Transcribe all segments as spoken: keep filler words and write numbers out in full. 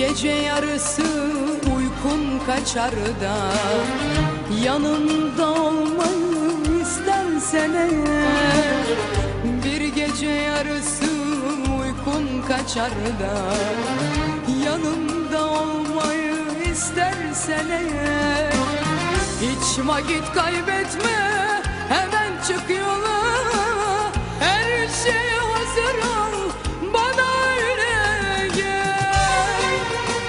Gece yarısı uykun kaçar da yanımda olmayı istersen eğer, bir gece yarısı uykun kaçar da yanımda olmayı istersen eğer, hiç vakit kaybetme, hemen çık yola, her şey hazır ol, bana öyle gel.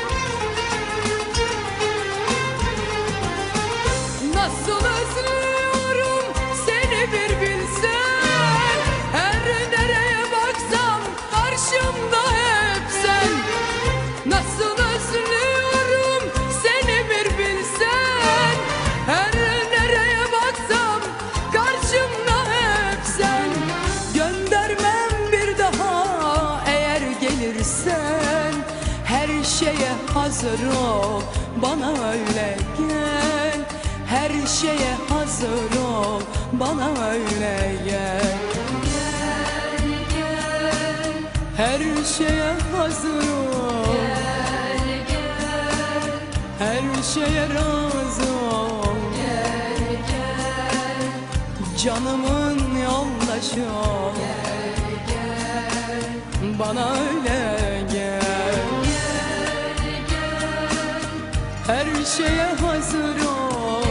Nasıl özlüyorum seni bir bilsen, her nereye baksam karşımda hep sen. Nasıl özlüyorum seni bir bilsen, her nereye baksam karşımda hep sen. Göndermem bir daha eğer gelirsen, her şeye hazır ol, bana öyle gel. Her şeye hazır ol, bana öyle gel. Gel, gel. Her şeye hazır ol, gel, gel. Her şeye razı ol, gel, gel. Canımın yoldaşı ol, gel, gel. Bana öyle gel. Gel, gel. Her şeye hazır ol,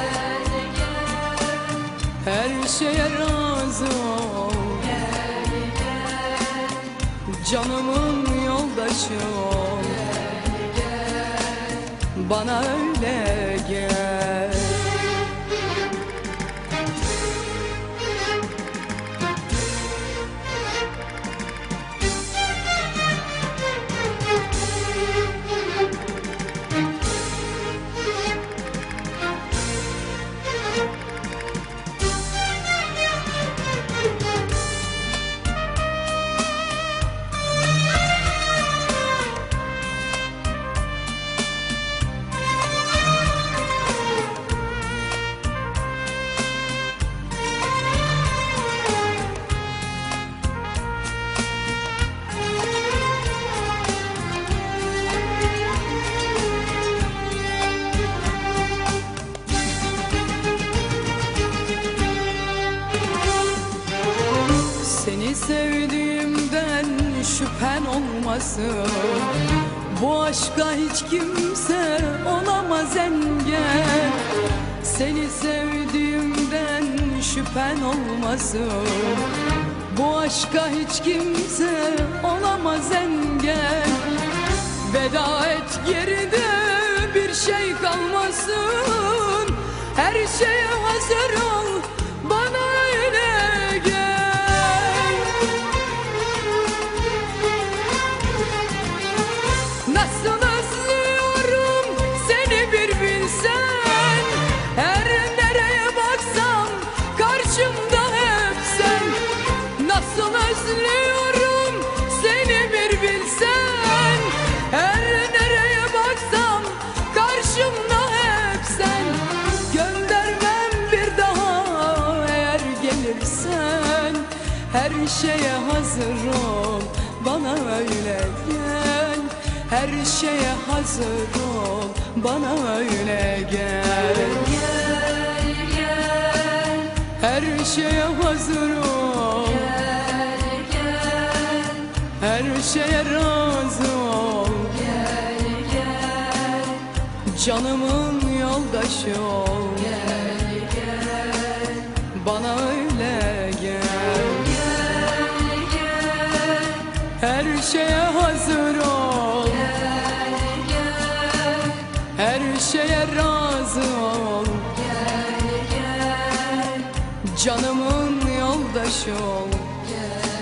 her şeye razı ol, gel, gel. Canımın yoldaşı ol, gel, gel. Bana öyle gel. Seni sevdiğimden şüphen olmasın, bu aşka hiç kimse olamaz engel. Seni sevdiğimden şüphen olmasın, bu aşka hiç kimse olamaz engel. Veda et geride bir şey kalmasın, her şeye hazır ol, bana öyle gel. Nasıl özlüyorum seni bir bilsen, her nereye baksam karşımda hep sen. Nasıl özlüyorum seni bir bilsen, her nereye baksam karşımda hep sen. Göndermem bir daha eğer gelirsen, her şeye hazır ol, bana öyle gel. Her şeye hazır ol, bana öyle gel. Gel, gel. Her şeye hazır ol, gel, gel. Her şeye razı ol, gel, gel. Canımın yoldaşı ol, gel, gel. Bana öyle gel. Gel, gel. Her şeye hazır ol, gel, gel. Her şeye razı ol, gel, gel. Canımın yoldaşı ol, gel.